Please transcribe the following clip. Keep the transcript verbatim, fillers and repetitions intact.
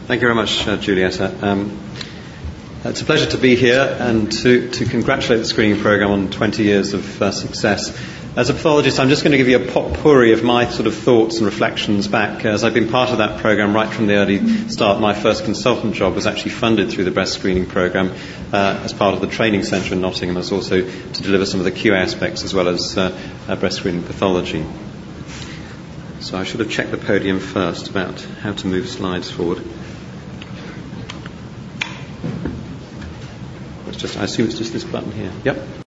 Thank you very much, uh, Julieta. Um, it's a pleasure to be here and to, to congratulate the screening programme on twenty years of uh, success. As a pathologist, I'm just going to give you a potpourri of my sort of thoughts and reflections back, as I've been part of that programme right from the early start. My first consultant job was actually funded through the breast screening programme uh, as part of the training centre in Nottingham, as also to deliver some of the Q A aspects as well as uh, uh, breast screening pathology. So I should have checked the podium first about how to move slides forward. It's just, I assume it's just this button here. Yep.